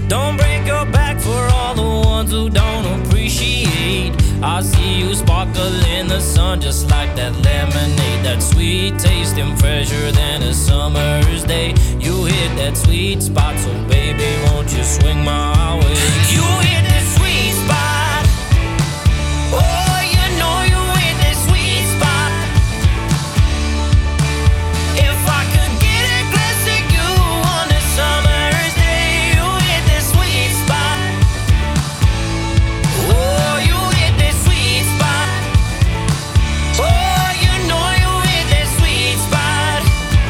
Don't break your back for all the ones who don't appreciate. I see you sparkle in the sun just like that lemonade. That sweet tasting fresher than a summer's day. You hit that sweet spot, so baby, won't you swing my way? You hit the sweet spot. Oh, you know you hit the sweet spot. If I could get a glass of you on a summer's day, you hit the sweet spot. Oh, you hit the sweet spot. Oh, you know you hit the sweet spot.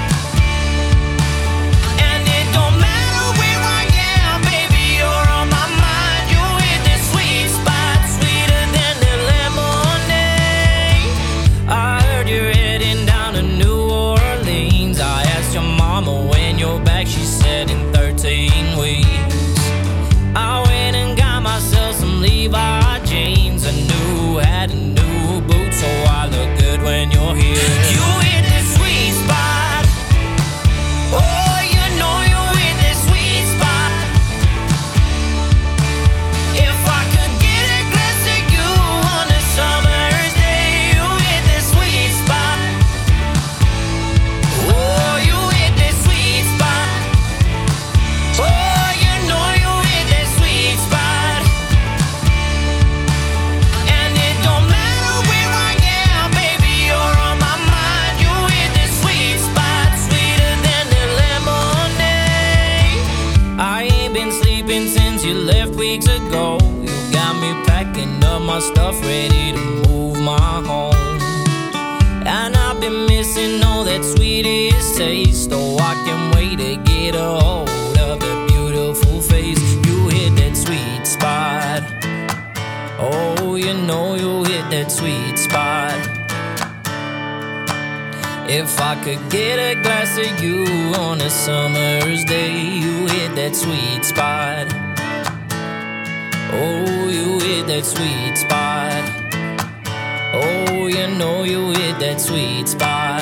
And it don't matter where I am, baby, you're on my mind. You hit the sweet spot, sweeter than the lemonade. I heard you're heading down to New Orleans. I asked your mama when you're back, she said in 13 weeks. I went and got myself some Levi jeans, a new hat, a new boot, so I look good when you're here. You hit the sweet spot. Oh, you know you hit the sweet spot. If I could get a glass of you on a summer's day, you hit the sweet spot. Oh, you hit the sweet spot. Oh, you know you hit the sweet spot. And it don't matter where I am, baby, you're on my mind. You hit the sweet spot, sweeter than the lemonade. I ain't been sleeping since you left weeks ago. You got me packing up my stuff, ready to move my home. And I've been missing all that sweetest taste. Oh, I can't wait to get a hold of that beautiful face. You hit that sweet spot. Oh, you know you hit that sweet spot. If I could get a glass of you on a summer's day, you hit that sweet spot. Oh, you hit that sweet spot. Oh, you know you hit that sweet spot.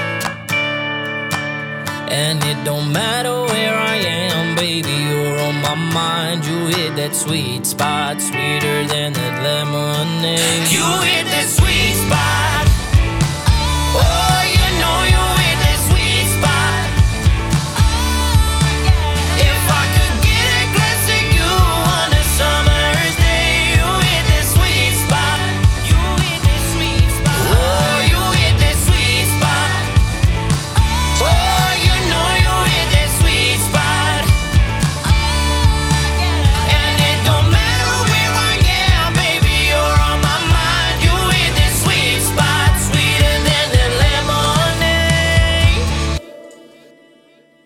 And it don't matter where I am, baby, you're on my mind. You hit that sweet spot, sweeter than that lemonade. You hit that sweet spot.